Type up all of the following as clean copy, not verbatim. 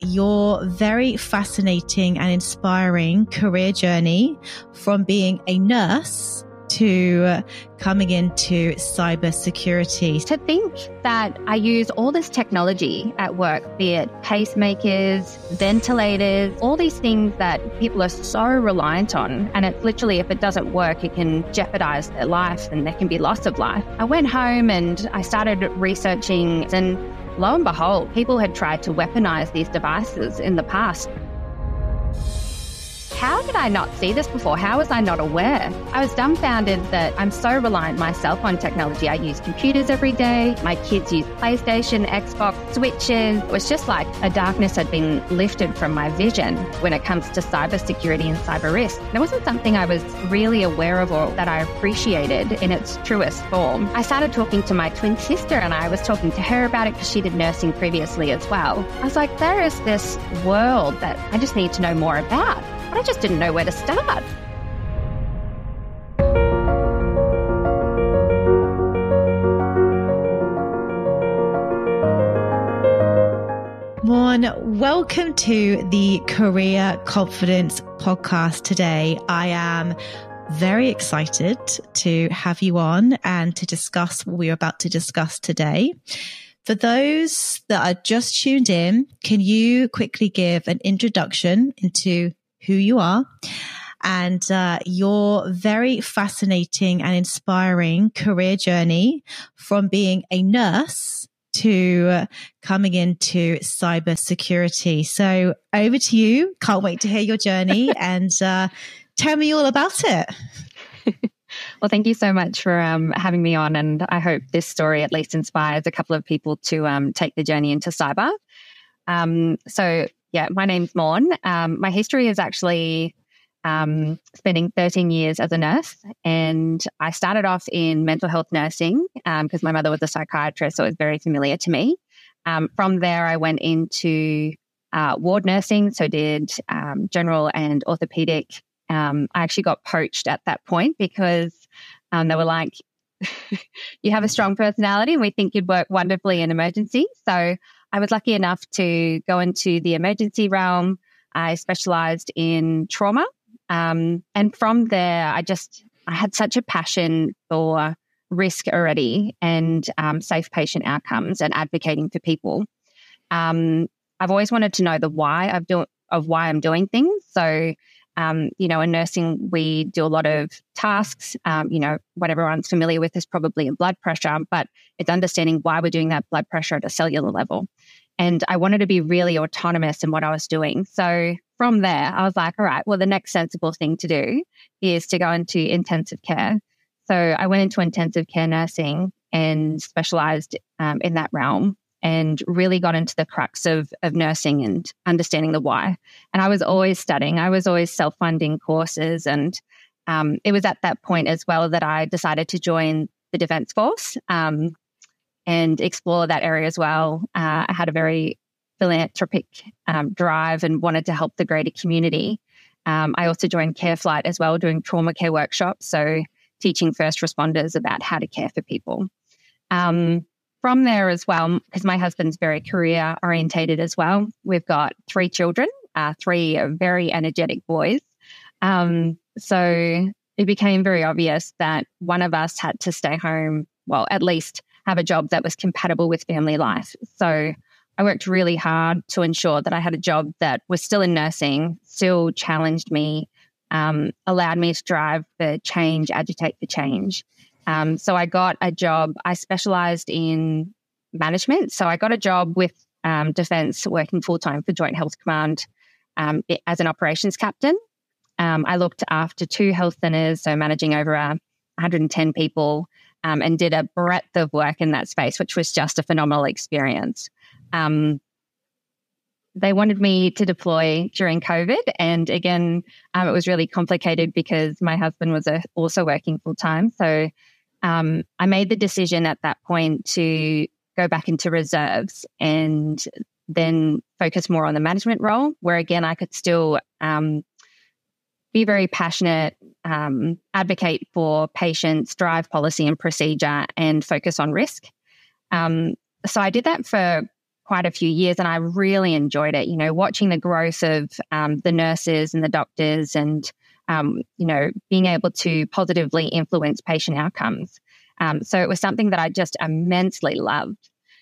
your very fascinating and inspiring career journey from being a nurse to coming into cybersecurity. To think that I use all this technology at work, be it pacemakers, ventilators, all these things that people are so reliant on. And it's literally, if it doesn't work, it can jeopardize their life and there can be loss of life. I went home and I started researching, and lo and behold, people had tried to weaponize these devices in the past. How did I not see this before? How was I not aware? I was dumbfounded that I'm so reliant myself on technology. I use computers every day. My kids use PlayStation, Xbox, Switches. It was just like a darkness had been lifted from my vision when it comes to cybersecurity and cyber risk. And it wasn't something I was really aware of or that I appreciated in its truest form. I started talking to my twin sister and I was talking to her about it because she did nursing previously as well. I was like, there is this world that I just need to know more about. But I just didn't know where to start. Morn, welcome to the Career Confidence Podcast today. I am very excited to have you on and to discuss what we're about to discuss today. For those that are just tuned in, can you quickly give an introduction into who you are and your very fascinating and inspiring career journey from being a nurse to coming into cybersecurity? So over to you. Can't wait to hear your journey and tell me all about it. Well, thank you so much for having me on. And I hope this story at least inspires a couple of people to take the journey into cyber. Yeah, my name's Morn. My history is actually spending 13 years as a nurse, and I started off in mental health nursing because my mother was a psychiatrist, so it was very familiar to me. From there, I went into ward nursing, so did general and orthopedic. I actually got poached at that point because they were like, you have a strong personality and we think you'd work wonderfully in emergency. So I was lucky enough to go into the emergency realm. I specialized in trauma. And from there, I had such a passion for risk already and safe patient outcomes and advocating for people. I've always wanted to know the why of why I'm doing things. So, in nursing, we do a lot of tasks. What everyone's familiar with is probably a blood pressure, but it's understanding why we're doing that blood pressure at a cellular level. And I wanted to be really autonomous in what I was doing. So from there, I was like, all right, well, the next sensible thing to do is to go into intensive care. So I went into intensive care nursing and specialized in that realm and really got into the crux of nursing and understanding the why. And I was always studying. I was always self-funding courses. And it was at that point as well that I decided to join the Defence Force and explore that area as well. I had a very philanthropic drive and wanted to help the greater community. I also joined CareFlight as well, doing trauma care workshops, so teaching first responders about how to care for people. From there as well, because my husband's very career orientated as well, we've got 3 children, 3 very energetic boys. So it became very obvious that one of us had to stay home, well, at least have a job that was compatible with family life. So I worked really hard to ensure that I had a job that was still in nursing, still challenged me, allowed me to drive for change, agitate for change. So I got a job. I specialized in management. So I got a job with Defence, working full-time for Joint Health Command as an operations captain. I looked after 2 health centres, so managing over 110 people, and did a breadth of work in that space, which was just a phenomenal experience. They wanted me to deploy during COVID. And again, it was really complicated because my husband was also working full-time. So I made the decision at that point to go back into reserves and then focus more on the management role, where again, I could still be very passionate, advocate for patients, drive policy and procedure, and focus on risk. So I did that for quite a few years, and I really enjoyed it, watching the growth of the nurses and the doctors and, being able to positively influence patient outcomes. So it was something that I just immensely loved.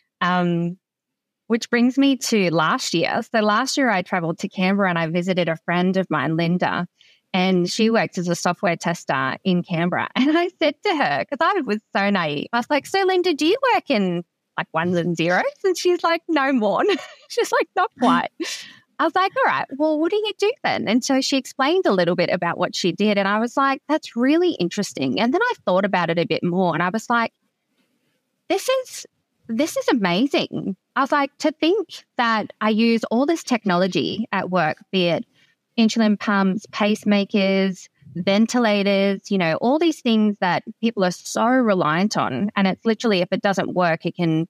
Which brings me to last year. So last year I traveled to Canberra and I visited a friend of mine, Linda, and she works as a software tester in Canberra. And I said to her, because I was so naive, I was like, so Linda, do you work in like ones and zeros? And she's like, no more. She's like, not quite. I was like, all right, well, what do you do then? And so she explained a little bit about what she did. And I was like, that's really interesting. And then I thought about it a bit more and I was like, this is amazing. I was like, to think that I use all this technology at work, be it insulin pumps, pacemakers, ventilators, all these things that people are so reliant on. And it's literally, if it doesn't work, it can,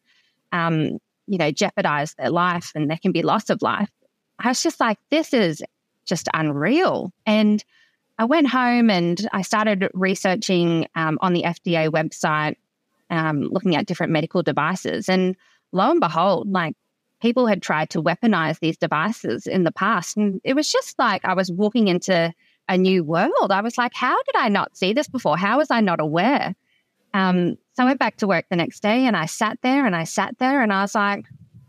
jeopardize their life and there can be loss of life. I was just like, this is just unreal. And I went home and I started researching on the FDA website, looking at different medical devices. And lo and behold, like people had tried to weaponize these devices in the past. And it was just like I was walking into a new world. I was like, how did I not see this before? How was I not aware? So I went back to work the next day and I sat there and I was like,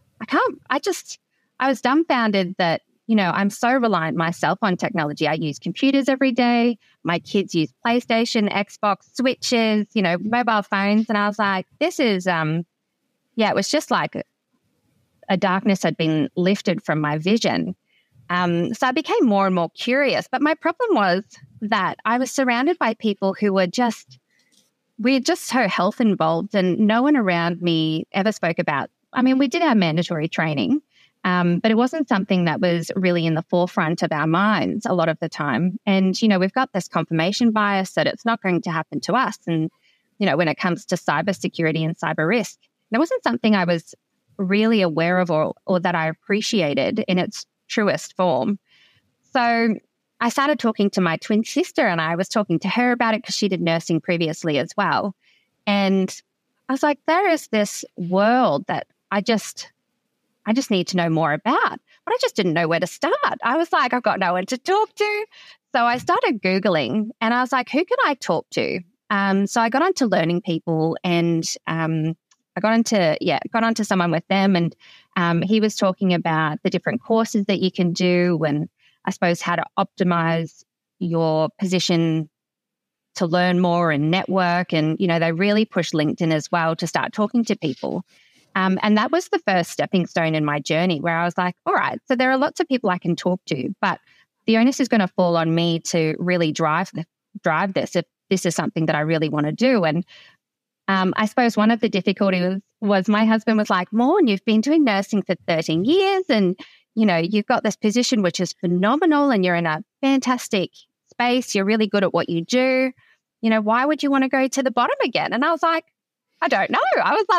I was dumbfounded that, I'm so reliant myself on technology. I use computers every day. My kids use PlayStation, Xbox, Switches, mobile phones. And I was like, this is, it was just like a darkness had been lifted from my vision. So I became more and more curious. But my problem was that I was surrounded by people who were we're just so health involved, and no one around me ever spoke about, we did our mandatory training, but it wasn't something that was really in the forefront of our minds a lot of the time. And, we've got this confirmation bias that it's not going to happen to us. And, when it comes to cybersecurity and cyber risk, it wasn't something I was really aware of or that I appreciated in its truest form. So I started talking to my twin sister and I was talking to her about it because she did nursing previously as well. And I was like, there is this world that I just need to know more about, but I just didn't know where to start. I was like, I've got no one to talk to. So I started Googling and I was like, who can I talk to? So I got onto Learning People and I got onto someone with them, and he was talking about the different courses that you can do and I suppose how to optimize your position to learn more and network. And, they really pushed LinkedIn as well to start talking to people. And that was the first stepping stone in my journey where I was like, all right, so there are lots of people I can talk to, but the onus is going to fall on me to really drive this if this is something that I really want to do. And I suppose one of the difficulties was my husband was like, Morn, you've been doing nursing for 13 years and, you've got this position which is phenomenal and you're in a fantastic space. You're really good at what you do. Why would you want to go to the bottom again? And I was like, I don't know. I was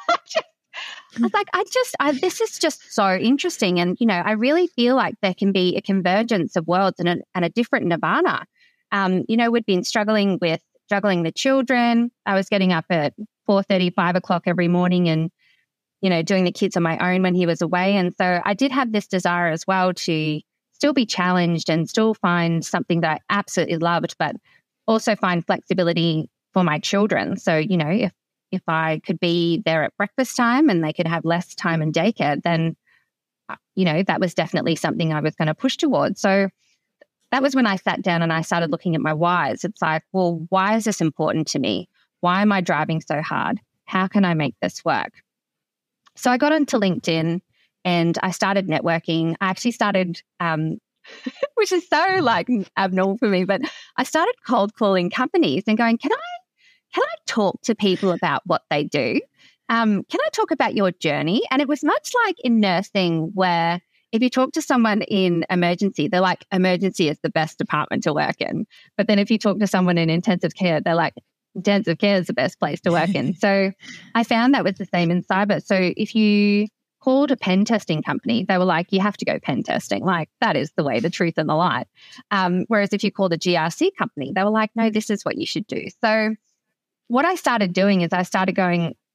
like, this is just so interesting. And, I really feel like there can be a convergence of worlds and a different nirvana. We'd been struggling with juggling the children. I was getting up at 4:30, 5 o'clock every morning and, doing the kids on my own when he was away. And so I did have this desire as well to still be challenged and still find something that I absolutely loved, but also find flexibility for my children. So, if I could be there at breakfast time and they could have less time in daycare, then, that was definitely something I was going to push towards. So that was when I sat down and I started looking at my whys. It's like, well, why is this important to me? Why am I driving so hard? How can I make this work? So I got onto LinkedIn and I started networking. I actually started, which is so abnormal for me, but I started cold calling companies and going, can I talk to people about what they do? Can I talk about your journey? And it was much like in nursing where if you talk to someone in emergency, they're like, emergency is the best department to work in. But then if you talk to someone in intensive care, they're like, intensive care is the best place to work in. So I found that was the same in cyber. So if you called a pen testing company, they were like, you have to go pen testing. Like that is the way, the truth and the light. Whereas if you called a GRC company, they were like, no, this is what you should do. So what I started doing is I started going,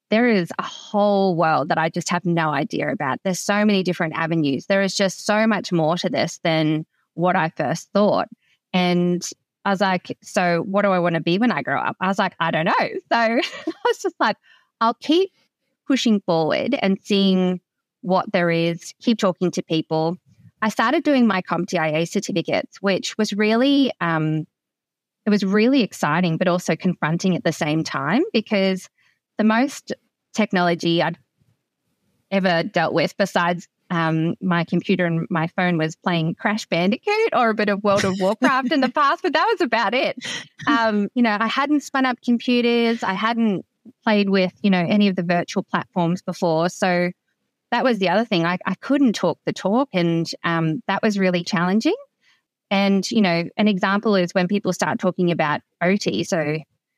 there is a whole world that I just have no idea about. There's so many different avenues. There is just so much more to this than what I first thought. And I was like, so what do I want to be when I grow up? I was like, I don't know. So I was just like, I'll keep pushing forward and seeing what there is, keep talking to people. I started doing my CompTIA certificates, which was really, it was really exciting, but also confronting at the same time, because the most technology I'd ever dealt with besides my computer and my phone was playing Crash Bandicoot or a bit of World of Warcraft in the past, but that was about it. I hadn't spun up computers. I hadn't played with, any of the virtual platforms before. So that was the other thing. I couldn't talk the talk, and that was really challenging. And, an example is when people start talking about OT. So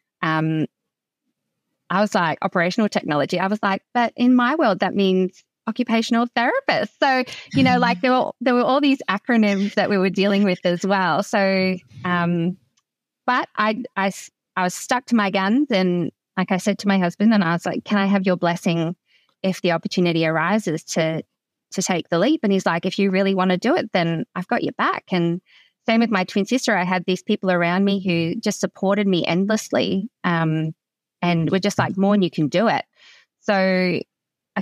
I was like, operational technology. I was like, but in my world, that means occupational therapist. So, like there were all these acronyms that we were dealing with as well. So, but I was stuck to my guns, and like I said to my husband, and I was like, can I have your blessing if the opportunity arises to take the leap? And he's like, if you really want to do it, then I've got your back. And same with my twin sister. I had these people around me who just supported me endlessly, and were just like, Morn, you can do it. So I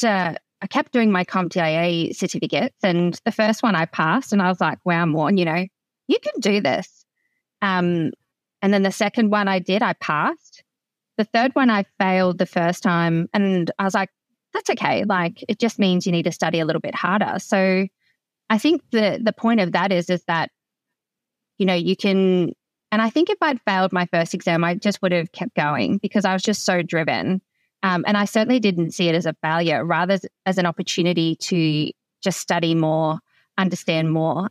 kept doing my CompTIA certificates, and the first one I passed, and I was like, wow, Morn, you can do this. And then the second one I passed. The third one I failed the first time, and I was like, that's okay. Like, it just means you need to study a little bit harder. So I think the point of that is that, you can, and I think if I'd failed my first exam, I just would have kept going because I was just so driven. And I certainly didn't see it as a failure, rather as an opportunity to just study more, understand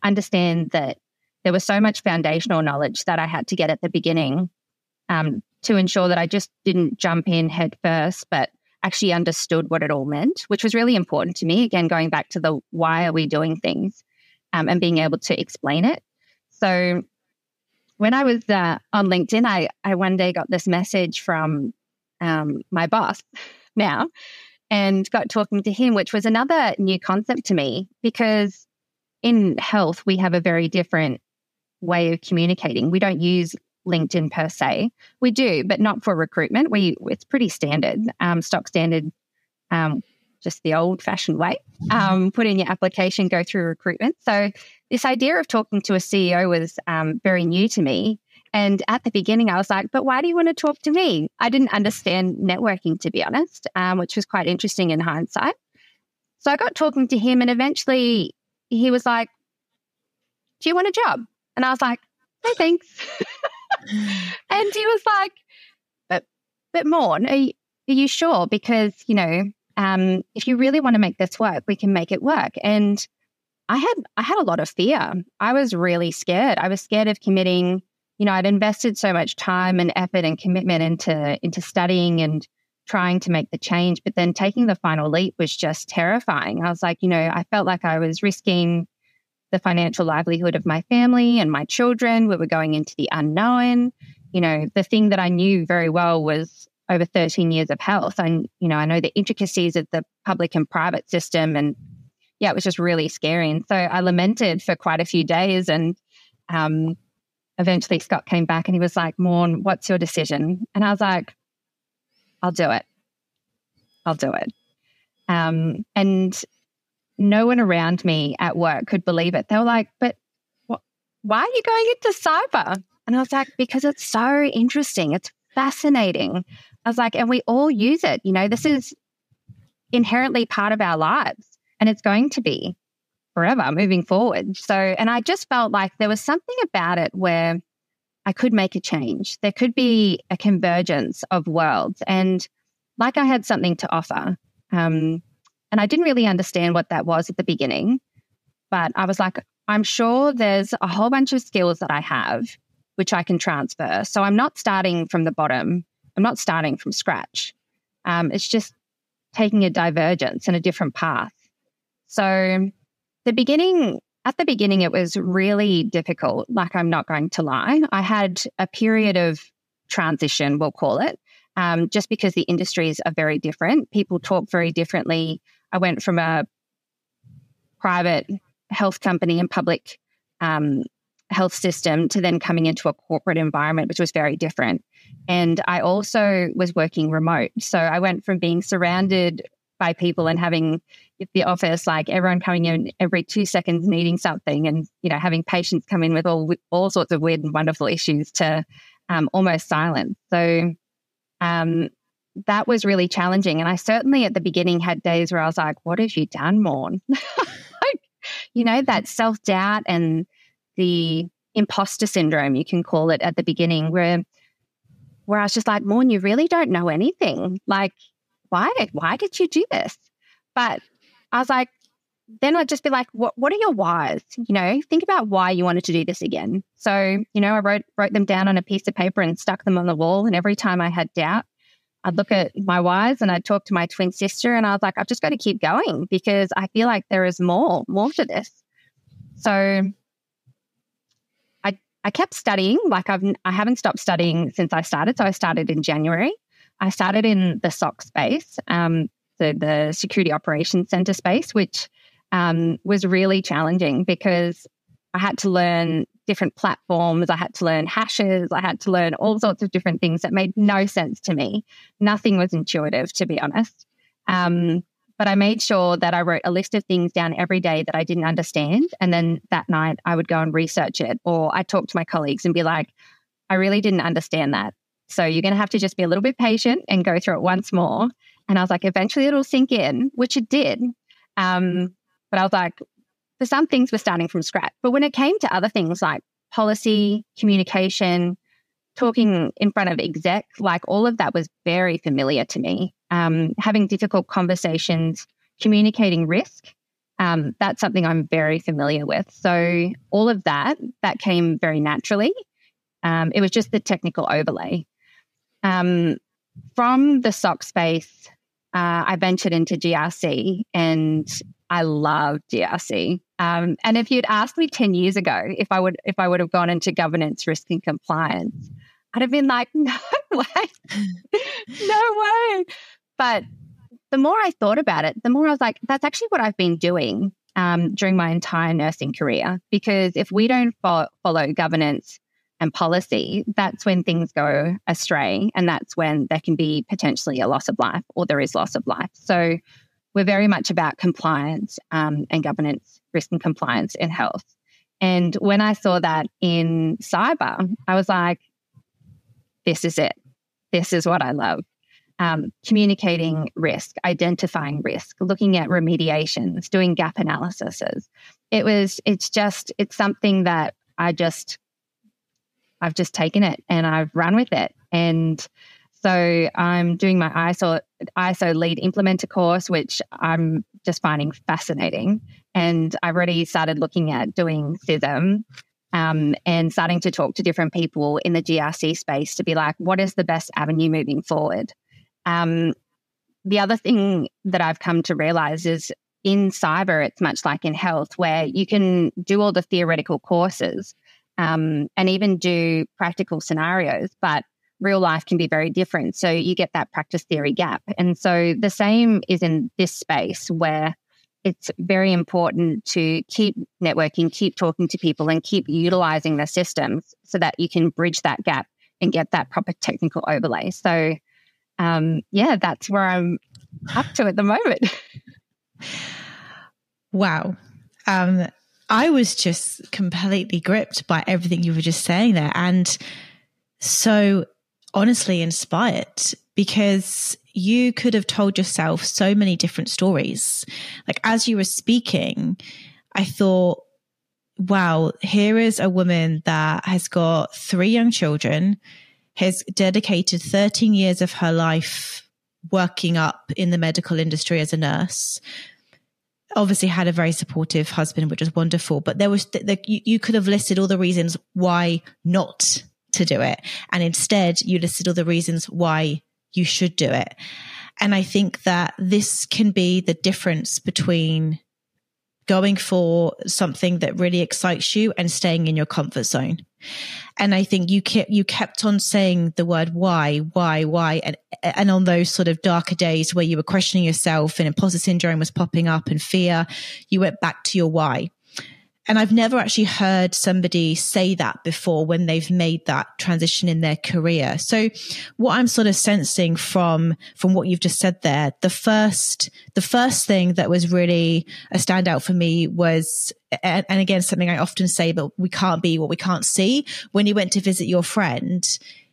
that there was so much foundational knowledge that I had to get at the beginning to ensure that I just didn't jump in head first, but actually understood what it all meant, which was really important to me. Again, going back to the why are we doing things, and being able to explain it. So when I was on LinkedIn, I one day got this message from my boss now, and got talking to him, which was another new concept to me, because in health, we have a very different way of communicating. We don't use LinkedIn per se. We do, but not for recruitment. It's pretty standard, stock standard, just the old-fashioned way. Put in your application, go through recruitment. So this idea of talking to a CEO was very new to me. And at the beginning, I was like, but why do you want to talk to me? I didn't understand networking, to be honest, which was quite interesting in hindsight. So I got talking to him, and eventually he was like, do you want a job? And I was like, no, thanks. And he was like, but Morn, are you sure? Because, if you really want to make this work, we can make it work. And I had a lot of fear. I was really scared. I was scared of committing. I'd invested so much time and effort and commitment into studying and trying to make the change, but then taking the final leap was just terrifying. I was like, I felt like I was risking the financial livelihood of my family and my children. We were going into the unknown. The thing that I knew very well was over 13 years of health. And, I know the intricacies of the public and private system. And yeah, it was just really scary. And so I lamented for quite a few days. And eventually Scott came back and he was like, Morn, what's your decision? And I was like, I'll do it. And no one around me at work could believe it. They were like, but why are you going into cyber? And I was like, because it's so interesting. It's fascinating. I was like, and we all use it. This is inherently part of our lives, and it's going to be forever moving forward. So, and I just felt like there was something about it where I could make a change. There could be a convergence of worlds, and like I had something to offer. And I didn't really understand what that was at the beginning, but I was like, I'm sure there's a whole bunch of skills that I have which I can transfer. So I'm not starting from the bottom. I'm not starting from scratch. It's just taking a divergence and a different path. So at the beginning, it was really difficult. Like, I'm not going to lie. I had a period of transition, we'll call it, just because the industries are very different. People talk very differently. I went from a private health company and public health system to then coming into a corporate environment, which was very different. And I also was working remote. So I went from being surrounded by people and having the office, like everyone coming in every 2 seconds needing something, and, having patients come in with all sorts of weird and wonderful issues, to almost silence. So that was really challenging. And I certainly at the beginning had days where I was like, what have you done, Morn? That self-doubt and the imposter syndrome, you can call it, at the beginning, where I was just like, Morn, you really don't know anything. Like, why did you do this? But I was like, then I'd just be like, what are your whys? Think about why you wanted to do this again. So, I wrote them down on a piece of paper and stuck them on the wall. And every time I had doubt, I'd look at my whys and I'd talk to my twin sister, and I was like, I've just got to keep going because I feel like there is more to this. So I kept studying. Like I haven't stopped studying since I started. So I started in January. I started in the SOC space, the Security Operations Center space, which was really challenging because I had to learn different platforms. I had to learn hashes. I had to learn all sorts of different things that made no sense to me. Nothing was intuitive, to be honest. But I made sure that I wrote a list of things down every day that I didn't understand. And then that night I would go and research it, or I talk to my colleagues and be like, I really didn't understand that. So you're going to have to just be a little bit patient and go through it once more. And I was like, eventually it'll sink in, which it did. But I was like, for some things we're starting from scratch. But when it came to other things like policy, communication, talking in front of exec, like all of that was very familiar to me. Having difficult conversations, communicating risk, that's something I'm very familiar with. So all of that came very naturally. It was just the technical overlay. From the SOC space, I ventured into GRC, and I love GRC. And if you'd asked me 10 years ago if I would have gone into governance, risk, and compliance, I'd have been like, no way, no way. But the more I thought about it, the more I was like, that's actually what I've been doing during my entire nursing career. Because if we don't follow governance and policy, that's when things go astray, and that's when there can be potentially a loss of life, or there is loss of life. So we're very much about compliance and governance, risk and compliance in health. And when I saw that in cyber, I was like, this is it. This is what I love. Communicating risk, identifying risk, looking at remediations, doing gap analyses. It's something that I've just taken it and I've run with it. And so I'm doing my ISO lead implementer course, which I'm just finding fascinating. And I've already started looking at doing CISM and starting to talk to different people in the GRC space to be like, what is the best avenue moving forward? The other thing that I've come to realize is in cyber, it's much like in health, where you can do all the theoretical courses and even do practical scenarios, but real life can be very different. So you get that practice theory gap. And so the same is in this space, where it's very important to keep networking, keep talking to people, and keep utilizing the systems so that you can bridge that gap and get that proper technical overlay. So that's where I'm up to at the moment. Wow. I was just completely gripped by everything you were just saying there, and so honestly inspired, because you could have told yourself so many different stories. Like, as you were speaking, I thought, wow, here is a woman that has got 3 young children, has dedicated 13 years of her life working up in the medical industry as a nurse, obviously had a very supportive husband, which was wonderful, but there was, you could have listed all the reasons why not to do it. And instead you listed all the reasons why you should do it. And I think that this can be the difference between going for something that really excites you and staying in your comfort zone. And I think you kept on saying the word why, and on those sort of darker days where you were questioning yourself and imposter syndrome was popping up and fear, you went back to your why. And I've never actually heard somebody say that before when they've made that transition in their career. So what I'm sort of sensing from what you've just said there, the first thing that was really a standout for me was, and again, something I often say, but we can't be what we can't see. When you went to visit your friend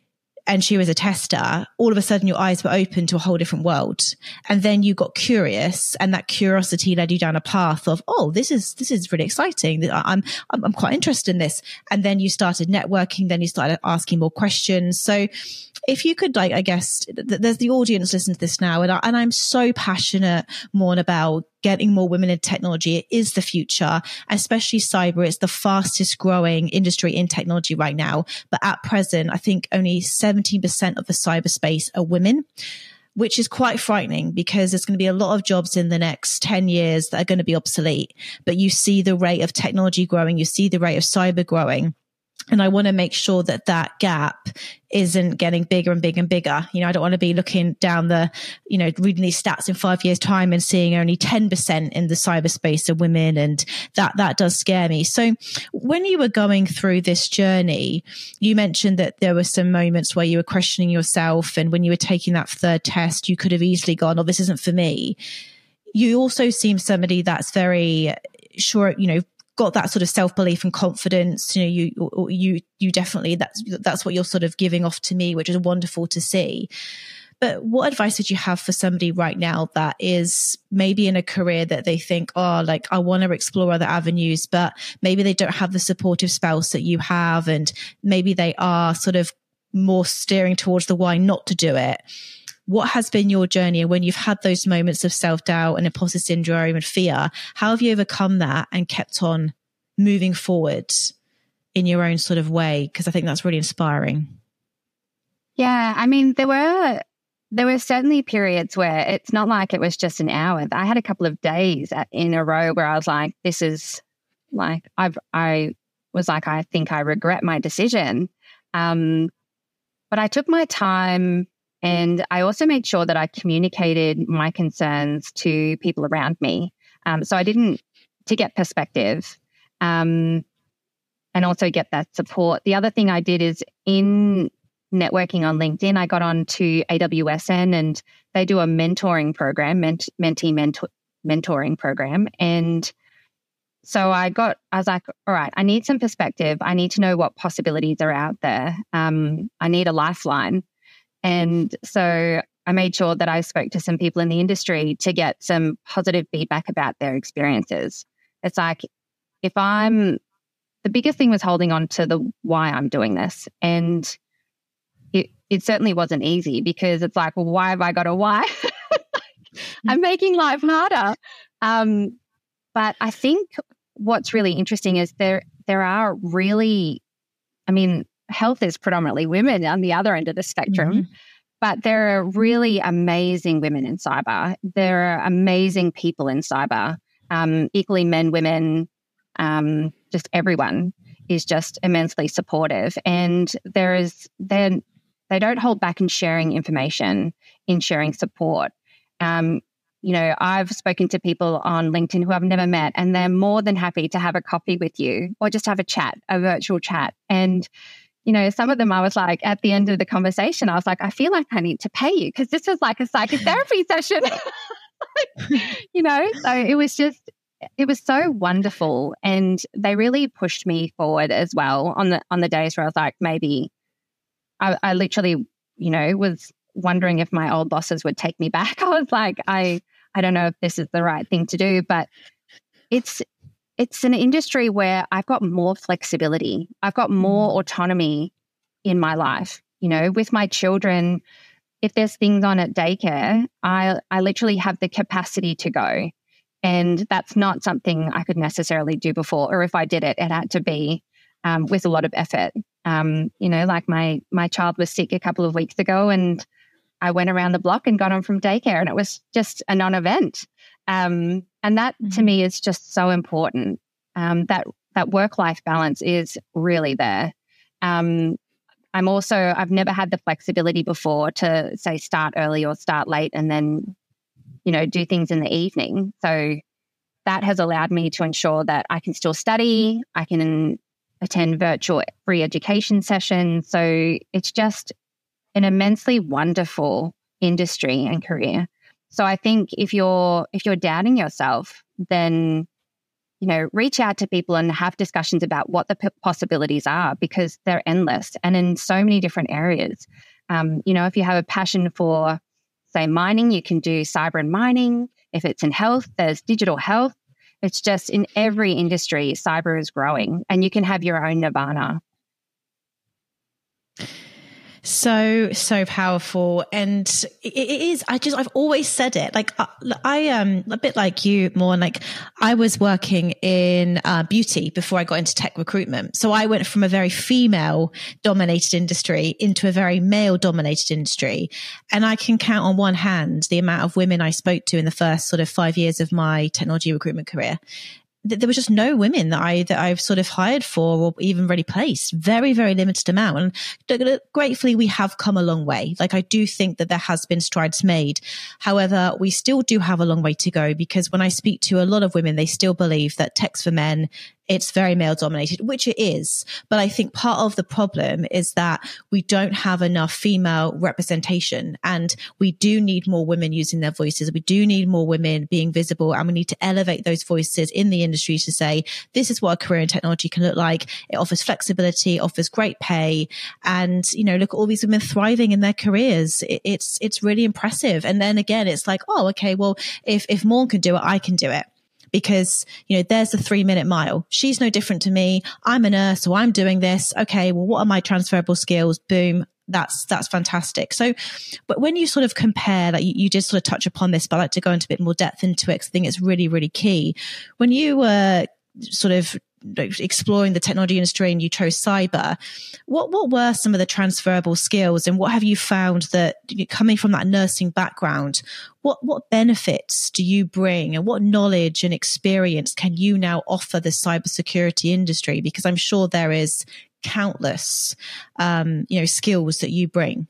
and she was a tester, all of a sudden your eyes were open to a whole different world. And then you got curious, and that curiosity led you down a path of, oh, this is really exciting. I'm quite interested in this. And then you started networking, then you started asking more questions. So if you could, like, I guess there's the audience listen to this now, and I'm so passionate, Morn, about getting more women in technology. It is the future, especially cyber. It's the fastest growing industry in technology right now. But at present, I think only 17% of the cyberspace are women, which is quite frightening because there's going to be a lot of jobs in the next 10 years that are going to be obsolete. But you see the rate of technology growing, you see the rate of cyber growing. And I want to make sure that that gap isn't getting bigger and bigger and bigger. You know, I don't want to be looking down reading these stats in 5 years' time and seeing only 10% in the cyberspace of women. And that does scare me. So when you were going through this journey, you mentioned that there were some moments where you were questioning yourself. And when you were taking that third test, you could have easily gone, oh, this isn't for me. You also seem somebody that's very sure, got that sort of self-belief and confidence. You definitely, that's what you're sort of giving off to me, which is wonderful to see. But what advice would you have for somebody right now that is maybe in a career that they think, oh, like, I want to explore other avenues, but maybe they don't have the supportive spouse that you have, and maybe they are sort of more steering towards the why not to do it? What has been your journey? And when you've had those moments of self-doubt and imposter syndrome and fear, how have you overcome that and kept on moving forward in your own sort of way? Because I think that's really inspiring. Yeah, I mean, there were certainly periods where it's not like it was just an hour. I had a couple of days in a row where I was like, this is like, I think I regret my decision. But I took my time. And I also made sure that I communicated my concerns to people around me. So I didn't, to get perspective and also get that support. The other thing I did is in networking on LinkedIn, I got on to AWSN, and they do a mentoring program, mentoring program. And so I was like, all right, I need some perspective. I need to know what possibilities are out there. I need a lifeline. And so I made sure that I spoke to some people in the industry to get some positive feedback about their experiences. It's like, the biggest thing was holding on to the why I'm doing this. And it certainly wasn't easy, because it's like, well, why have I got a why? I'm making life harder. But I think what's really interesting is there are really, I mean, health is predominantly women on the other end of the spectrum, but there are really amazing women in cyber. There are amazing people in cyber, equally men, women, just everyone is just immensely supportive. And they don't hold back in sharing information, in sharing support. I've spoken to people on LinkedIn who I've never met, and they're more than happy to have a coffee with you or just have a virtual chat. And some of them I was like, at the end of the conversation, I was like, I feel like I need to pay you because this was like a psychotherapy session. So it was so wonderful. And they really pushed me forward as well on the days where I was like, maybe I literally, was wondering if my old bosses would take me back. I was like, I don't know if this is the right thing to do, but it's an industry where I've got more flexibility. I've got more autonomy in my life. With my children, if there's things on at daycare, I literally have the capacity to go. And that's not something I could necessarily do before. Or if I did it, it had to be with a lot of effort. Like my child was sick a couple of weeks ago, and I went around the block and got him from daycare, and it was just a non-event. And that to me is just so important. That work-life balance is really there. I've never had the flexibility before to say start early or start late and then, do things in the evening. So that has allowed me to ensure that I can still study, I can attend virtual free education sessions. So it's just an immensely wonderful industry and career. So I think if you're doubting yourself, then reach out to people and have discussions about what the possibilities are, because they're endless and in so many different areas. If you have a passion for, say, mining, you can do cyber and mining. If it's in health, there's digital health. It's just in every industry, cyber is growing and you can have your own nirvana. So powerful. And it is, I've always said it. Like, I am a bit like you, more like I was working in beauty before I got into tech recruitment. So I went from a very female dominated industry into a very male dominated industry. And I can count on one hand the amount of women I spoke to in the first sort of 5 years of my technology recruitment career. There was just no women that I've sort of hired for or even really placed. Very, very limited amount. And gratefully, we have come a long way. Like, I do think that there has been strides made. However, we still do have a long way to go, because when I speak to a lot of women, they still believe that tech's for men. It's very male dominated, which it is. But I think part of the problem is that we don't have enough female representation, and we do need more women using their voices. We do need more women being visible, and we need to elevate those voices in the industry to say, this is what a career in technology can look like. It offers flexibility, offers great pay. And, look at all these women thriving in their careers. It's really impressive. And then again, it's like, oh, okay, well, if Morn can do it, I can do it. Because, there's the 3-minute mile. She's no different to me. I'm a nurse, so I'm doing this. Okay, well, what are my transferable skills? Boom. That's fantastic. So, but when you sort of compare, like you did sort of touch upon this, but I'd like to go into a bit more depth into it, because I think it's really, really key. When you were sort of exploring the technology industry and you chose cyber, what were some of the transferable skills, and what have you found that, coming from that nursing background, what benefits do you bring, and what knowledge and experience can you now offer the cybersecurity industry? Because I'm sure there is countless skills that you bring.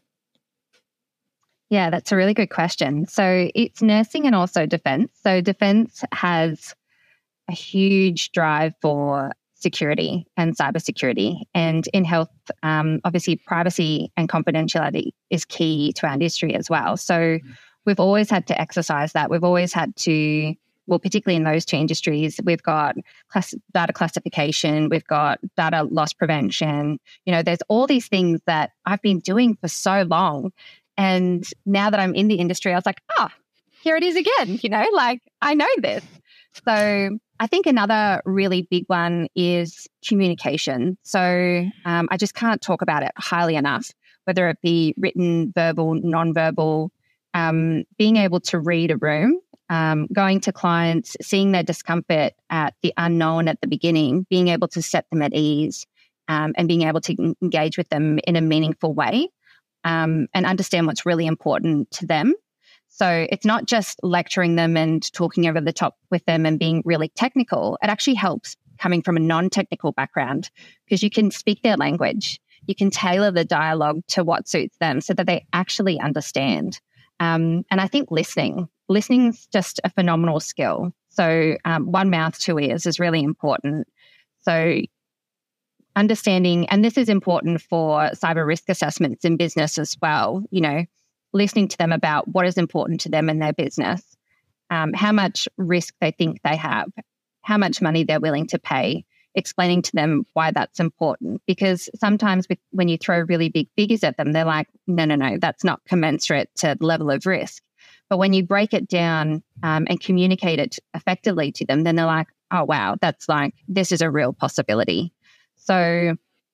Yeah, that's a really good question. So it's nursing and also defense. So defense has a huge drive for security and cybersecurity. And in health, obviously, privacy and confidentiality is key to our industry as well. So we've always had to exercise that. We've always had to, well, particularly in those two industries, we've got data classification, we've got data loss prevention. There's all these things that I've been doing for so long. And now that I'm in the industry, I was like, here it is again, I know this. So I think another really big one is communication. So I just can't talk about it highly enough, whether it be written, verbal, nonverbal, being able to read a room, going to clients, seeing their discomfort at the unknown at the beginning, being able to set them at ease, and being able to engage with them in a meaningful way, and understand what's really important to them. So it's not just lecturing them and talking over the top with them and being really technical. It actually helps coming from a non-technical background, because you can speak their language. You can tailor the dialogue to what suits them so that they actually understand. And I think listening is just a phenomenal skill. So one mouth, two ears is really important. So understanding, and this is important for cyber risk assessments in business as well, listening to them about what is important to them in their business, how much risk they think they have, how much money they're willing to pay, explaining to them why that's important. Because sometimes when you throw really big figures at them, they're like, no, that's not commensurate to the level of risk. But when you break it down and communicate it effectively to them, then they're like, oh, wow, that's like, this is a real possibility. So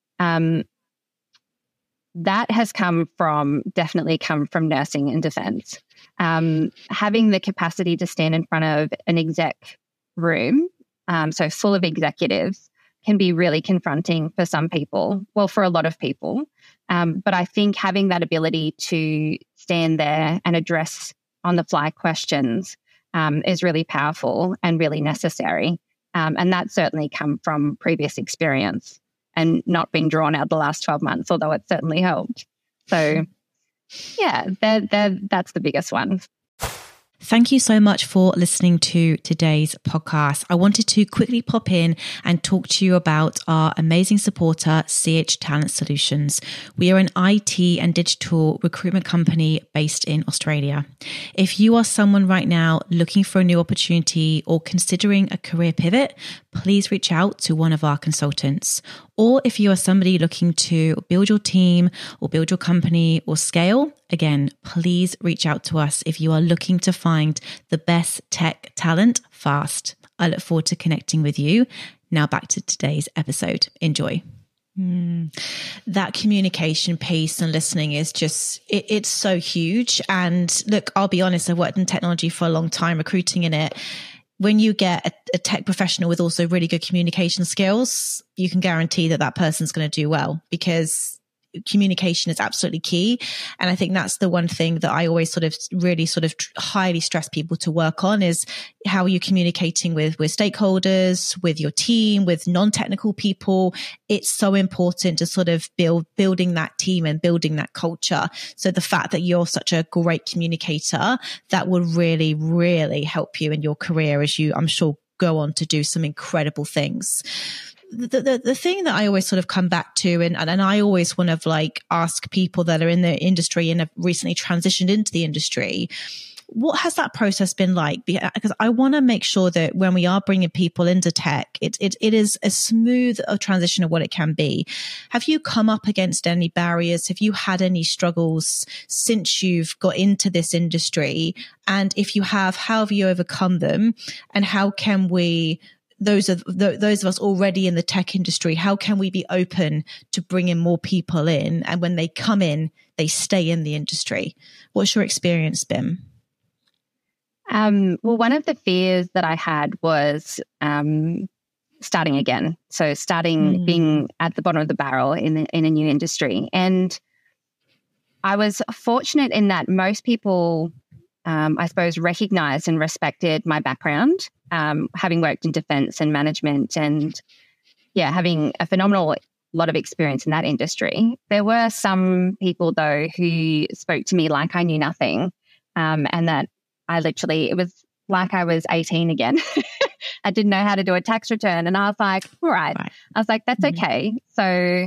that has definitely come from nursing and defense. Having the capacity to stand in front of an exec room, so full of executives, can be really confronting for some people, well, for a lot of people. But I think having that ability to stand there and address on the fly questions is really powerful and really necessary. And that's certainly come from previous experience and not being drawn out the last 12 months, although it certainly helped. So, yeah, that's the biggest one. Thank you so much for listening to today's podcast. I wanted to quickly pop in and talk to you about our amazing supporter, CH Talent Solutions. We are an IT and digital recruitment company based in Australia. If you are someone right now looking for a new opportunity or considering a career pivot, please reach out to one of our consultants. Or if you are somebody looking to build your team or build your company or scale, again, please reach out to us if you are looking to find the best tech talent fast. I look forward to connecting with you. Now back to today's episode. Enjoy. That communication piece and listening is just, it's so huge. And look, I'll be honest, I've worked in technology for a long time, recruiting in it. When you get a tech professional with also really good communication skills, you can guarantee that that person's going to do well, because communication is absolutely key. And I think that's the one thing that I always really highly stress people to work on is how you're communicating with stakeholders, with your team, with non-technical people. It's so important to sort of building that team and building that culture. So the fact that you're such a great communicator, that will really, really help you in your career as you, I'm sure, go on to do some incredible things. The thing that I always sort of come back to, and I always want to ask people that are in the industry and have recently transitioned into the industry, what has that process been like? Because I want to make sure that when we are bringing people into tech, it is as smooth a transition of what it can be. Have you come up against any barriers? Have you had any struggles since you've got into this industry? And if you have, how have you overcome them? And how can we, those of us already in the tech industry, how can we be open to bringing more people in? And when they come in, they stay in the industry. What's your experience been? Well, one of the fears that I had was starting again. So being at the bottom of the barrel in a new industry. And I was fortunate in that most people, I suppose, recognized and respected my background, having worked in defense and management and, having a phenomenal lot of experience in that industry. There were some people, though, who spoke to me like I knew nothing, and that it was like I was 18 again. I didn't know how to do a tax return. And I was like, all right. I was like, that's okay. So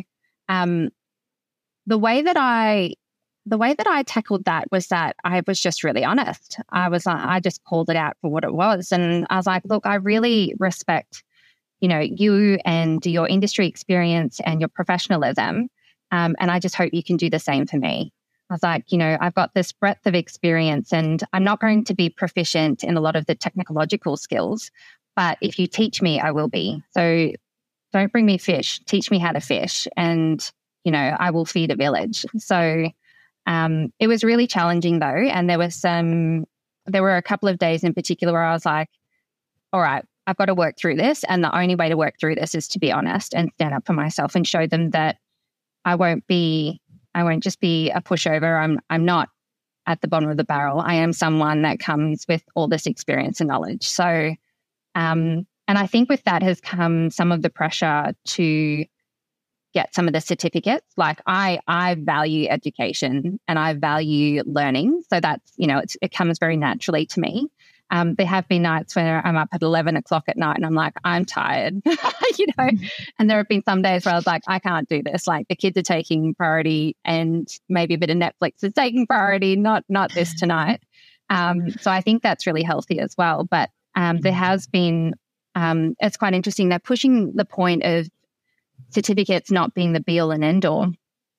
the way that I tackled that was that I was just really honest. I just called it out for what it was. And I was like, look, I really respect, you and your industry experience and your professionalism. And I just hope you can do the same for me. I was like, I've got this breadth of experience and I'm not going to be proficient in a lot of the technological skills, but if you teach me, I will be. So don't bring me fish, teach me how to fish and, I will feed a village. So it was really challenging though. And there were a couple of days in particular where I was like, all right, I've got to work through this. And the only way to work through this is to be honest and stand up for myself and show them that I won't just be a pushover. I'm not at the bottom of the barrel. I am someone that comes with all this experience and knowledge. So, and I think with that has come some of the pressure to get some of the certificates. Like I value education and I value learning. So that's, it comes very naturally to me. There have been nights where I'm up at 11 o'clock at night and I'm like, I'm tired, and there have been some days where I was like, I can't do this. Like the kids are taking priority and maybe a bit of Netflix is taking priority, not this tonight. So I think that's really healthy as well. But there has been, it's quite interesting. They're pushing the point of certificates not being the be all and end all.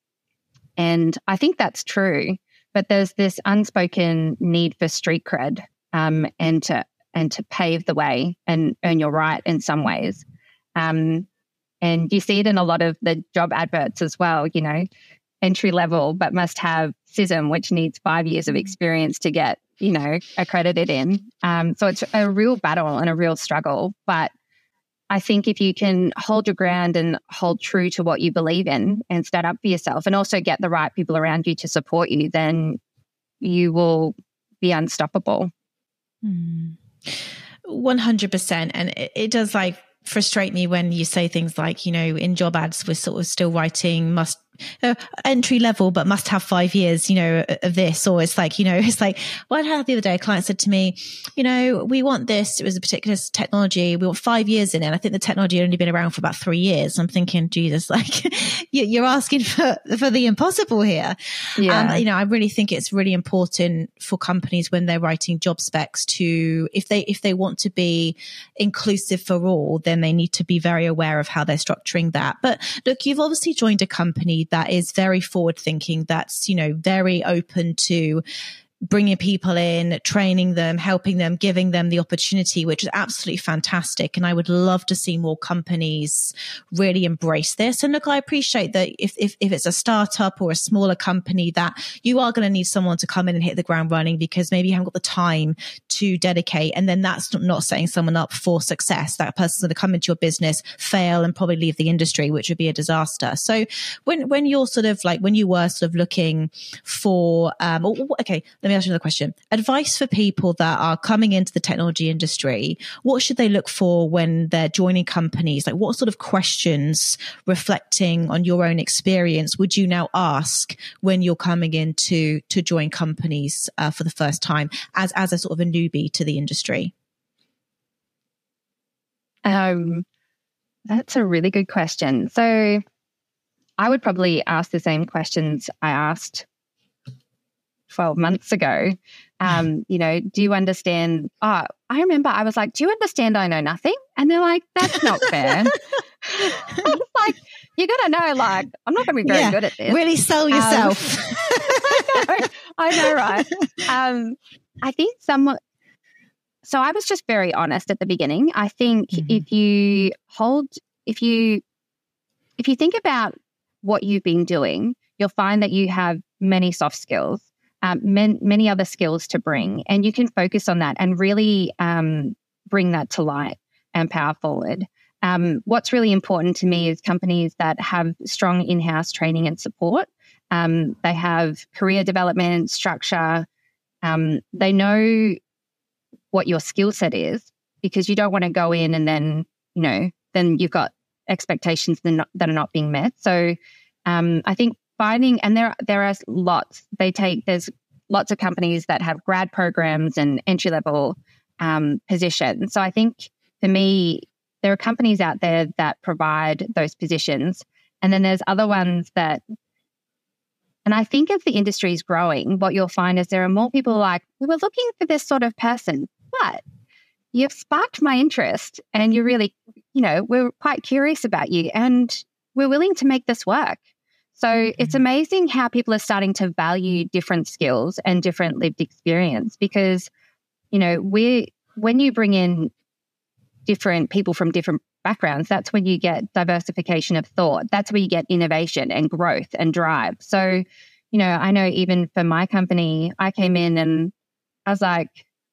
And I think that's true, but there's this unspoken need for street cred. And to pave the way and earn your right in some ways. And you see it in a lot of the job adverts as well, entry level, but must have CISM, which needs 5 years of experience to get, accredited in. So it's a real battle and a real struggle. But I think if you can hold your ground and hold true to what you believe in and stand up for yourself and also get the right people around you to support you, then you will be unstoppable. 100%. And it does frustrate me when you say things like, in job ads, we're sort of still writing entry level, but must have 5 years, of this. Or it's well, I had the other day, a client said to me, we want this. It was a particular technology. We want 5 years in it. And I think the technology had only been around for about 3 years. I'm thinking, Jesus, you're asking for the impossible here. Yeah. I really think it's really important for companies when they're writing job specs to, if they want to be inclusive for all, then they need to be very aware of how they're structuring that. But look, you've obviously joined a company that is very forward thinking, that's, very open to bringing people in, training them, helping them, giving them the opportunity, which is absolutely fantastic. And I would love to see more companies really embrace this. And look, I appreciate that if it's a startup or a smaller company, that you are going to need someone to come in and hit the ground running because maybe you haven't got the time to dedicate. And then that's not setting someone up for success. That person's going to come into your business, fail, and probably leave the industry, which would be a disaster. So when you're when you were looking for, okay, let me ask you another question. Advice for people that are coming into the technology industry, what should they look for when they're joining companies? What sort of questions, reflecting on your own experience, would you now ask when you're coming in to join companies for the first time as a sort of a newbie to the industry? That's a really good question. So I would probably ask the same questions I asked 12 months ago. Do you understand? I remember I was like, do you understand I know nothing? And they're like, that's not fair. You got to know, I'm not going to be very good at this. Really sell yourself. I know, right? I think so I was just very honest at the beginning. I think if you think about what you've been doing, you'll find that you have many soft skills, many other skills to bring, and you can focus on that and really bring that to light and power forward. What's really important to me is companies that have strong in-house training and support. They have career development structure. They know what your skill set is, because you don't want to go in and then you've got expectations that are not being met. So I think finding, and there are lots, there's lots of companies that have grad programs and entry-level positions. So I think for me, there are companies out there that provide those positions. And then there's other ones that, and I think as the industry is growing, what you'll find is there are more people we were looking for this sort of person, but you've sparked my interest and you're really, we're quite curious about you and we're willing to make this work. So it's amazing how people are starting to value different skills and different lived experience, because, when you bring in different people from different backgrounds, that's when you get diversification of thought. That's where you get innovation and growth and drive. So, I know even for my company, I came in and I was like,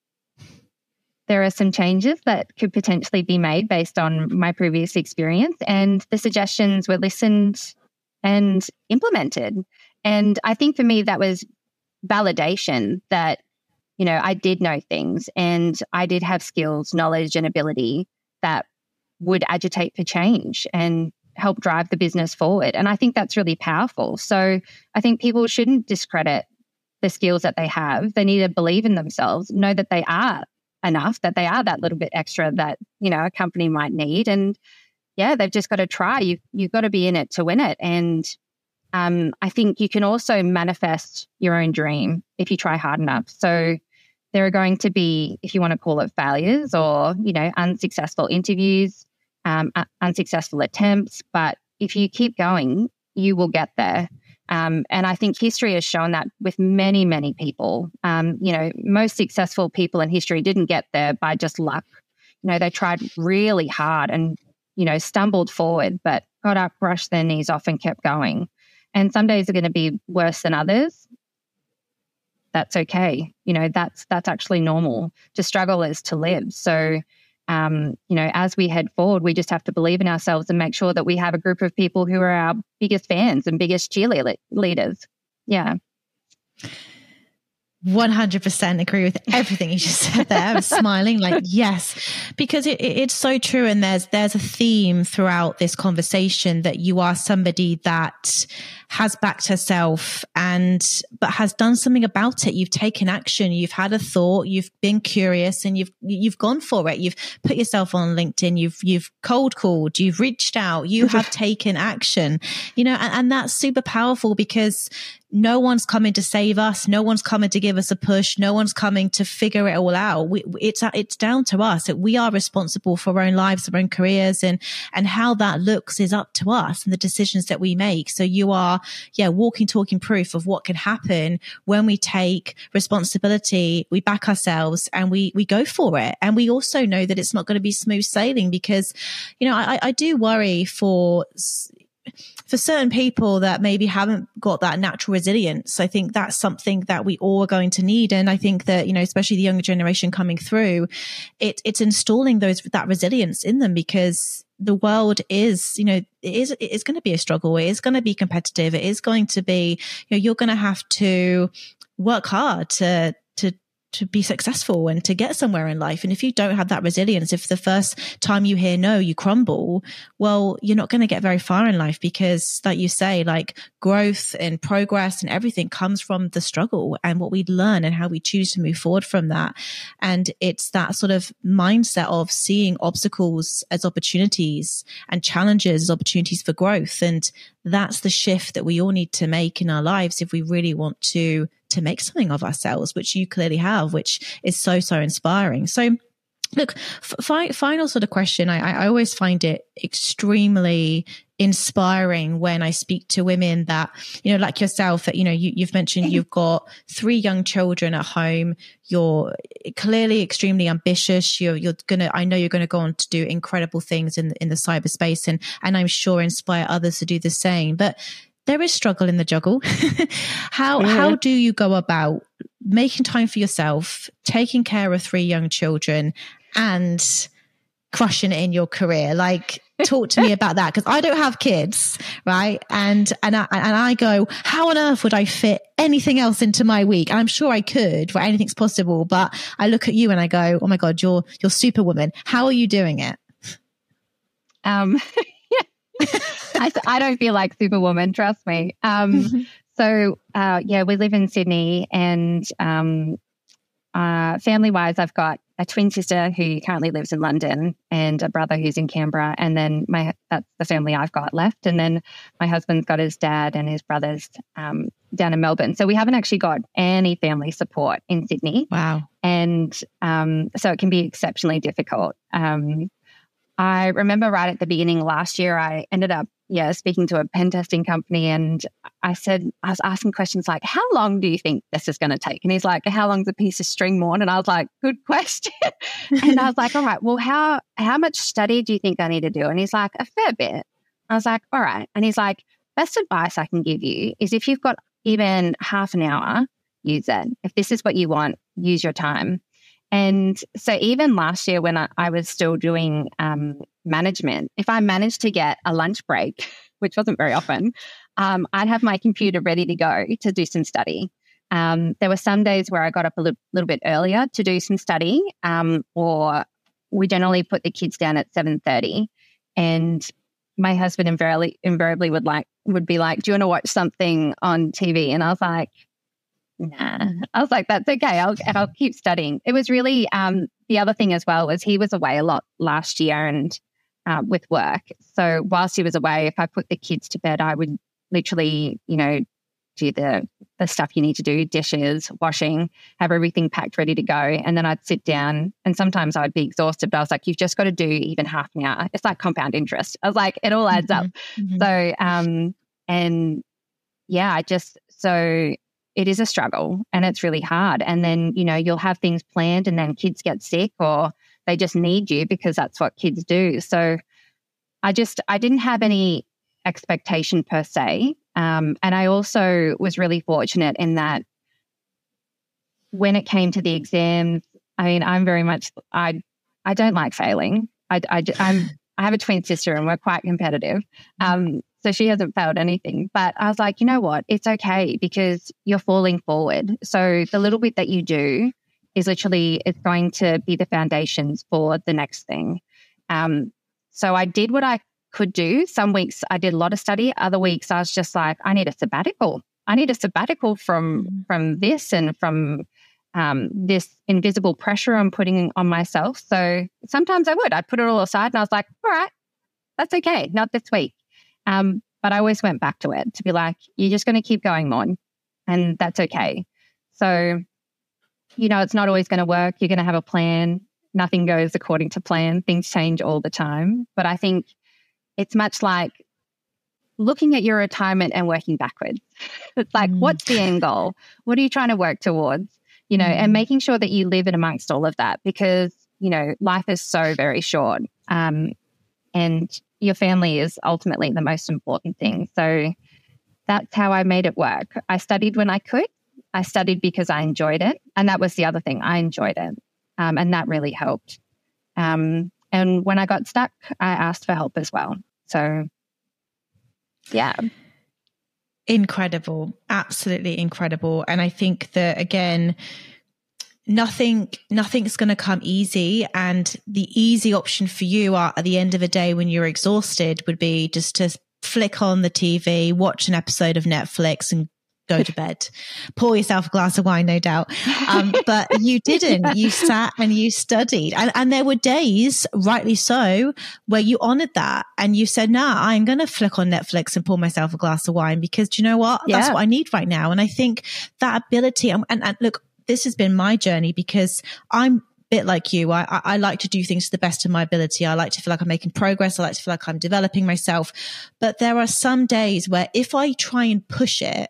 there are some changes that could potentially be made based on my previous experience, and the suggestions were listened and implemented. And I think for me, that was validation that, I did know things and I did have skills, knowledge, and ability that would agitate for change and help drive the business forward. And I think that's really powerful. So I think people shouldn't discredit the skills that they have. They need to believe in themselves, know that they are enough, that they are that little bit extra that, a company might need. And they've just got to try. You've got to be in it to win it. And I think you can also manifest your own dream if you try hard enough. So there are going to be, if you want to call it failures or, unsuccessful interviews, unsuccessful attempts. But if you keep going, you will get there. And I think history has shown that with many, many people. Most successful people in history didn't get there by just luck. They tried really hard and, stumbled forward, but got up, brushed their knees off and kept going. And some days are going to be worse than others. That's okay. That's actually normal. To struggle is to live. So, as we head forward, we just have to believe in ourselves and make sure that we have a group of people who are our biggest fans and biggest cheerleaders. Yeah. 100% agree with everything you just said there. I was smiling like, yes, because it's so true. And there's a theme throughout this conversation that you are somebody that has backed herself but has done something about it. You've taken action. You've had a thought. You've been curious, and you've gone for it. You've put yourself on LinkedIn. You've cold called. You've reached out. You have taken action. And that's super powerful, because no one's coming to save us. No one's coming to give us a push. No one's coming to figure it all out. It's down to us. We are responsible for our own lives, our own careers, and how that looks is up to us and the decisions that we make. So you are, walking, talking proof of what can happen when we take responsibility, we back ourselves, and we go for it. And we also know that it's not going to be smooth sailing, because, I do worry for certain people that maybe haven't got that natural resilience. I think that's something that we all are going to need. And I think that, especially the younger generation coming through, it's installing that resilience in them, because the world is, it's going to be a struggle. It is going to be competitive. It is going to be, you're going to have to work hard to be successful and to get somewhere in life. And if you don't have that resilience, if the first time you hear no, you crumble, well, you're not going to get very far in life, because like you say, like growth and progress and everything comes from the struggle and what we learn and how we choose to move forward from that. And it's that sort of mindset of seeing obstacles as opportunities and challenges as opportunities for growth. And that's the shift that we all need to make in our lives if we really want to make something of ourselves, which you clearly have, which is so inspiring. So look, final sort of question. I always find it extremely inspiring when I speak to women that, like yourself, that, you've mentioned you've got 3 young children at home. You're clearly extremely ambitious. I know you're going to go on to do incredible things in the cyberspace, and I'm sure inspire others to do the same. But there is struggle in the juggle. How do you go about making time for yourself, taking care of 3 young children, and crushing it in your career? Like, talk to me about that, because I don't have kids, right? And I go, how on earth would I fit anything else into my week? And I'm sure I could, right? Anything's possible. But I look at you and I go, oh my God, you're superwoman. How are you doing it? I don't feel like Superwoman, trust me. So we live in Sydney, and family-wise, I've got a twin sister who currently lives in London and a brother who's in Canberra, and then that's the family I've got left. And then my husband's got his dad and his brothers down in Melbourne. So we haven't actually got any family support in Sydney. Wow. And so it can be exceptionally difficult. I remember right at the beginning last year, I ended up speaking to a pen testing company, and I was asking questions like, how long do you think this is going to take? And he's like, how long's a piece of string, Morn? And I was like, good question. And I was like, all right, well, how much study do you think I need to do? And he's like, a fair bit. I was like, all right. And he's like, best advice I can give you is if you've got even half an hour, use it. If this is what you want, use your time. And so even last year when I was still doing management, if I managed to get a lunch break, which wasn't very often, I'd have my computer ready to go to do some study. There were some days where I got up a little bit earlier to do some study, or we generally put the kids down at 7:30. And my husband invariably would be like, do you want to watch something on TV? And I was like, nah. I was like, that's okay. I'll keep studying. It was really, the other thing as well was he was away a lot last year and with work. So whilst he was away, if I put the kids to bed, I would literally, do the stuff you need to do, dishes, washing, have everything packed, ready to go. And then I'd sit down, and sometimes I'd be exhausted, but I was like, you've just got to do even half an hour. It's like compound interest. I was like, it all adds up. Mm-hmm. So, it is a struggle and it's really hard. And then, you'll have things planned and then kids get sick or they just need you because that's what kids do. So I didn't have any expectation per se. And I also was really fortunate in that when it came to the exams, I mean, I'm very much, I don't like failing. I have a twin sister and we're quite competitive. So So she hasn't failed anything. But I was like, you know what? It's okay because you're falling forward. So the little bit that you do is literally, it's going to be the foundations for the next thing. So I did what I could do. Some weeks I did a lot of study. Other weeks I was just like, I need a sabbatical. I need a sabbatical from this and from this invisible pressure I'm putting on myself. So sometimes I'd put it all aside and I was like, all right, that's okay. Not this week. But I always went back to it to be like, you're just going to keep going on and that's okay. So, it's not always going to work. You're going to have a plan. Nothing goes according to plan. Things change all the time. But I think it's much like looking at your retirement and working backwards. It's like, what's the end goal? What are you trying to work towards? And making sure that you live in amongst all of that because, life is so very short. And your family is ultimately the most important thing. So that's how I made it work. I studied when I could. I studied because I enjoyed it. And that was the other thing. I enjoyed it. And that really helped. And when I got stuck, I asked for help as well. So, yeah. Incredible. Absolutely incredible. And I think that, again, nothing's going to come easy. And the easy option for you at the end of a day when you're exhausted would be just to flick on the TV, watch an episode of Netflix and go to bed. Pour yourself a glass of wine, no doubt. But you didn't. You sat and you studied. And there were days, rightly so, where you honored that and you said, nah, I'm going to flick on Netflix and pour myself a glass of wine because do you know what? That's what I need right now. And I think that ability, and look, this has been my journey because I'm bit like you. I like to do things to the best of my ability. I like to feel like I'm making progress. I like to feel like I'm developing myself. But there are some days where if I try and push it,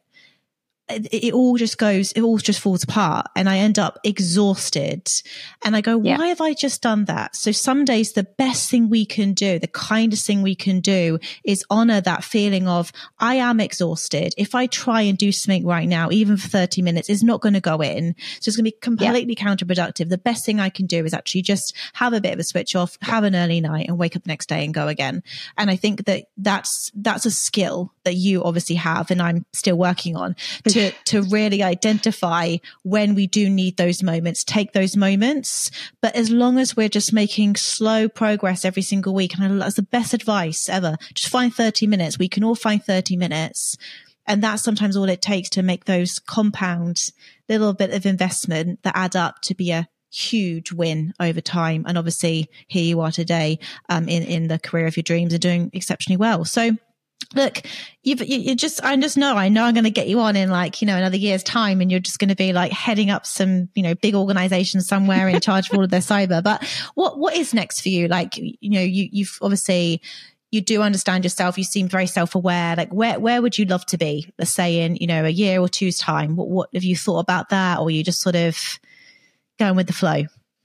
it all just falls apart and I end up exhausted and I go, why have I just done that? So some days the best thing we can do, the kindest thing we can do is honor that feeling of I am exhausted. If I try and do something right now, even for 30 minutes, it's not going to go in. So it's going to be completely counterproductive. The best thing I can do is actually just have a bit of a switch off, have an early night and wake up the next day and go again. And I think that that's a skill that you obviously have and I'm still working on to really identify when we do need those moments, take those moments. But as long as we're just making slow progress every single week, and that's the best advice ever, just find 30 minutes. We can all find 30 minutes. And that's sometimes all it takes to make those compound little bit of investment that add up to be a huge win over time. And obviously here you are today in the career of your dreams and doing exceptionally well. So look, I just know I'm going to get you on in another year's time and you're just going to be heading up some, big organization somewhere in charge of all of their cyber. But what is next for you? You've obviously, you do understand yourself. You seem very self-aware. Where would you love to be? Let's say in, a year or two's time. What have you thought about that? Or are you just sort of going with the flow?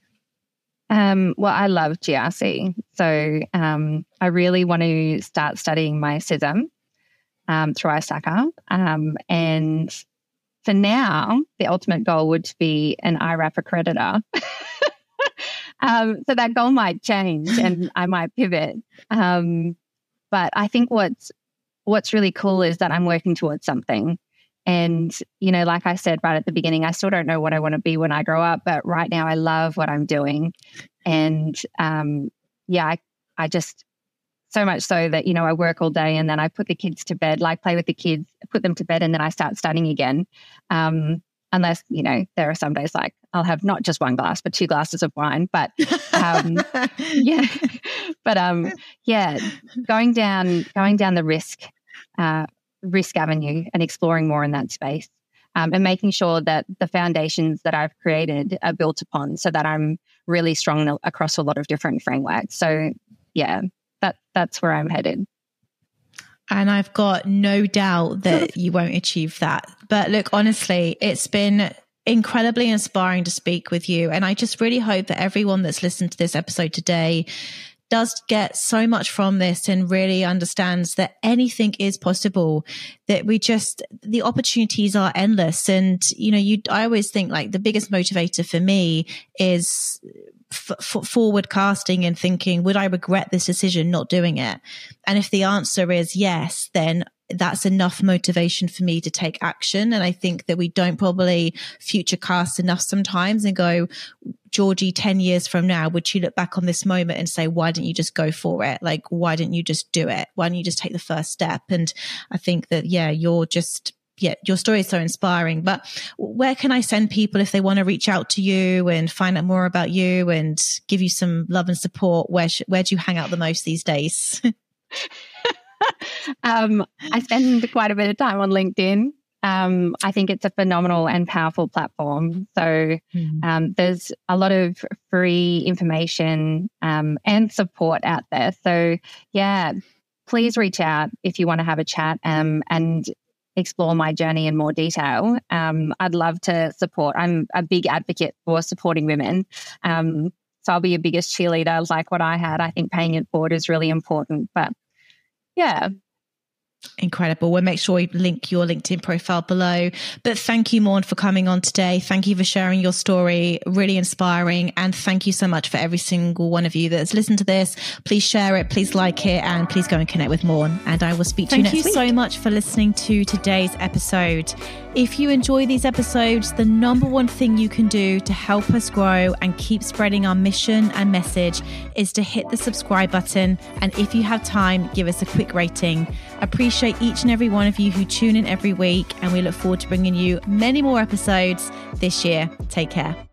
Well, I love GRC. So I really want to start studying my CISM through ISACA. And for now, the ultimate goal would be an IRAP accreditor. So that goal might change and I might pivot. But I think what's really cool is that I'm working towards something. And, like I said right at the beginning, I still don't know what I want to be when I grow up, but right now I love what I'm doing. And I just, so much so that, I work all day and then I put the kids to bed, play with the kids, put them to bed, and then I start studying again. Unless, there are some days I'll have not just one glass, but 2 glasses of wine. But going down the risk avenue and exploring more in that space, and making sure that the foundations that I've created are built upon so that I'm really strong across a lot of different frameworks. So that's where I'm headed. And I've got no doubt that you won't achieve that. But look, honestly, it's been incredibly inspiring to speak with you. And I just really hope that everyone that's listened to this episode today does get so much from this and really understands that anything is possible, that the opportunities are endless. And, I always think the biggest motivator for me is forward casting and thinking, would I regret this decision not doing it? And if the answer is yes, then that's enough motivation for me to take action. And I think that we don't probably future cast enough sometimes and go, Georgie, 10 years from now, would she look back on this moment and say, why didn't you just go for it? Like, why didn't you just do it? Why didn't you just take the first step? And I think that, your story is so inspiring. But where can I send people if they want to reach out to you and find out more about you and give you some love and support? Where do you hang out the most these days? I spend quite a bit of time on LinkedIn. I think it's a phenomenal and powerful platform. So there's a lot of free information and support out there. So please reach out if you want to have a chat and explore my journey in more detail. I'd love to support. I'm a big advocate for supporting women. So I'll be your biggest cheerleader like what I had. I think paying it forward is really important. But yeah. Incredible. We'll make sure we link your LinkedIn profile below. But thank you, Maureen, for coming on today. Thank you for sharing your story. Really inspiring. And thank you so much for every single one of you that's listened to this. Please share it. Please like it. And please go and connect with Maureen. And I will speak to you next week. Thank you so much for listening to today's episode. If you enjoy these episodes, the number one thing you can do to help us grow and keep spreading our mission and message is to hit the subscribe button. And if you have time, give us a quick rating. Appreciate each and every one of you who tune in every week. And we look forward to bringing you many more episodes this year. Take care.